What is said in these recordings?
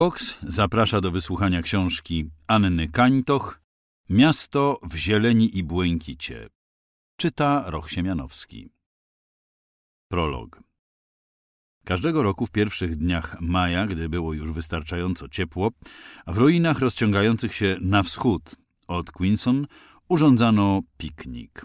Cox zaprasza do wysłuchania książki Anny Kańtoch Miasto w zieleni i błękicie. Czyta Roch Siemianowski. Prolog. Każdego roku w pierwszych dniach maja, gdy było już wystarczająco ciepło, w ruinach rozciągających się na wschód od Quinson urządzano piknik.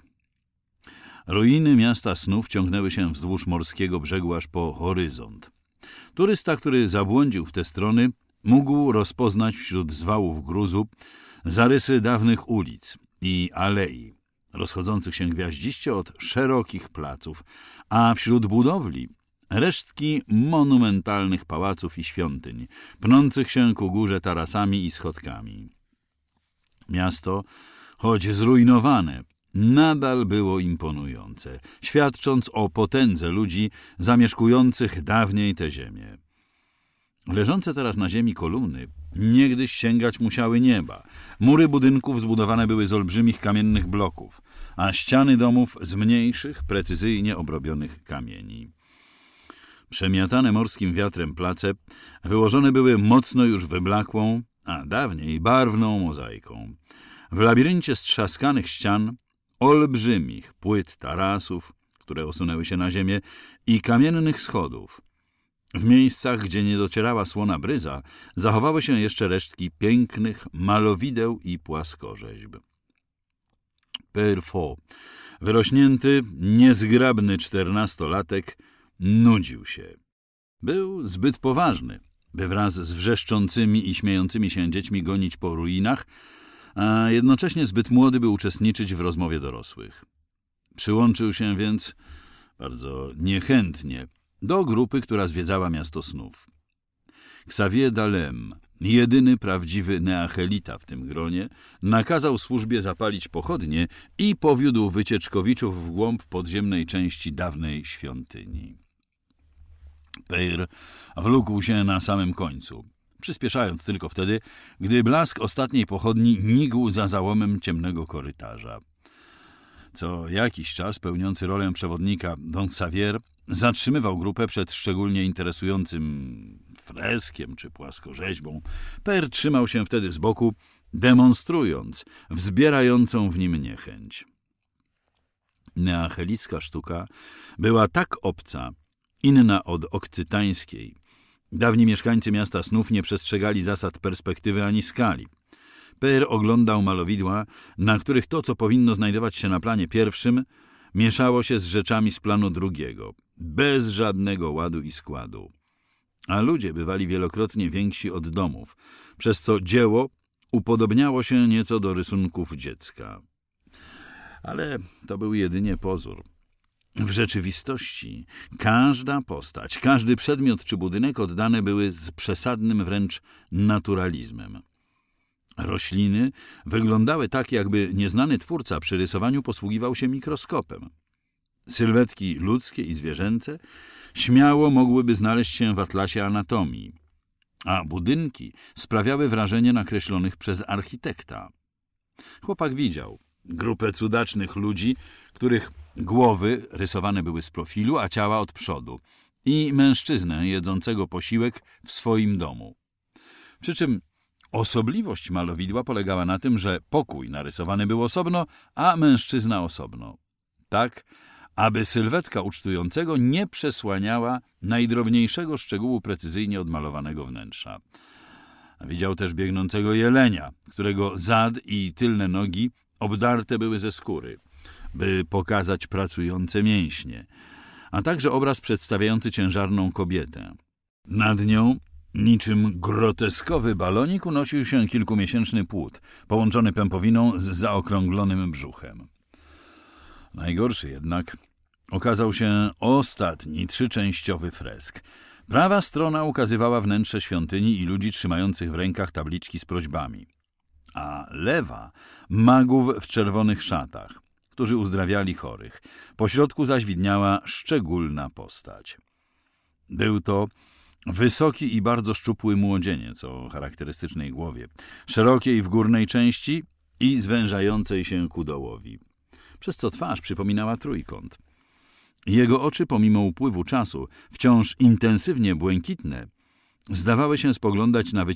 Ruiny miasta snów ciągnęły się wzdłuż morskiego brzegu aż po horyzont. Turysta, który zabłądził w te strony, mógł rozpoznać wśród zwałów gruzu zarysy dawnych ulic i alei, rozchodzących się gwiaździście od szerokich placów, a wśród budowli resztki monumentalnych pałaców i świątyń, pnących się ku górze tarasami i schodkami. Miasto, choć zrujnowane, nadal było imponujące, świadcząc o potędze ludzi zamieszkujących dawniej tę ziemię. Leżące teraz na ziemi kolumny niegdyś sięgać musiały nieba. Mury budynków zbudowane były z olbrzymich kamiennych bloków, a ściany domów z mniejszych, precyzyjnie obrobionych kamieni. Przemiatane morskim wiatrem place wyłożone były mocno już wyblakłą, a dawniej barwną mozaiką. W labiryncie strzaskanych ścian, olbrzymich płyt tarasów, które osunęły się na ziemię, i kamiennych schodów. W miejscach, gdzie nie docierała słona bryza, zachowały się jeszcze resztki pięknych malowideł i płaskorzeźb. Père Faux, wyrośnięty, niezgrabny 14-latek, nudził się. Był zbyt poważny, by wraz z wrzeszczącymi i śmiejącymi się dziećmi gonić po ruinach, a jednocześnie zbyt młody, by uczestniczyć w rozmowie dorosłych. Przyłączył się więc, bardzo niechętnie, do grupy, która zwiedzała miasto snów. Xavier Dalem, jedyny prawdziwy neachelita w tym gronie, nakazał służbie zapalić pochodnie i powiódł wycieczkowiczów w głąb podziemnej części dawnej świątyni. Peyre wlókł się na samym końcu, przyspieszając tylko wtedy, gdy blask ostatniej pochodni nigł za załomem ciemnego korytarza. Co jakiś czas pełniący rolę przewodnika Don Xavier zatrzymywał grupę przed szczególnie interesującym freskiem czy płaskorzeźbą. Peyre trzymał się wtedy z boku, demonstrując wzbierającą w nim niechęć. Neachelicka sztuka była tak obca, inna od okcytańskiej. Dawni mieszkańcy miasta snów nie przestrzegali zasad perspektywy ani skali. Peyre oglądał malowidła, na których to, co powinno znajdować się na planie pierwszym, mieszało się z rzeczami z planu drugiego, bez żadnego ładu i składu. A ludzie bywali wielokrotnie więksi od domów, przez co dzieło upodobniało się nieco do rysunków dziecka. Ale to był jedynie pozór. W rzeczywistości każda postać, każdy przedmiot czy budynek oddane były z przesadnym wręcz naturalizmem. Rośliny wyglądały tak, jakby nieznany twórca przy rysowaniu posługiwał się mikroskopem. Sylwetki ludzkie i zwierzęce śmiało mogłyby znaleźć się w atlasie anatomii, a budynki sprawiały wrażenie nakreślonych przez architekta. Chłopak widział grupę cudacznych ludzi, których głowy rysowane były z profilu, a ciała od przodu, i mężczyznę jedzącego posiłek w swoim domu. Przy czym osobliwość malowidła polegała na tym, że pokój narysowany był osobno, a mężczyzna osobno. Tak, aby sylwetka ucztującego nie przesłaniała najdrobniejszego szczegółu precyzyjnie odmalowanego wnętrza. Widział też biegnącego jelenia, którego zad i tylne nogi obdarte były ze skóry, by pokazać pracujące mięśnie, a także obraz przedstawiający ciężarną kobietę. Nad nią, niczym groteskowy balonik, unosił się kilkumiesięczny płód, połączony pępowiną z zaokrąglonym brzuchem. Najgorszy jednak okazał się ostatni, trzyczęściowy fresk. Prawa strona ukazywała wnętrze świątyni i ludzi trzymających w rękach tabliczki z prośbami, a lewa magów w czerwonych szatach, którzy uzdrawiali chorych. Pośrodku zaś widniała szczególna postać. Był to wysoki i bardzo szczupły młodzieniec o charakterystycznej głowie, szerokiej w górnej części i zwężającej się ku dołowi, przez co twarz przypominała trójkąt. Jego oczy, pomimo upływu czasu, wciąż intensywnie błękitne, Zdawały się spoglądać na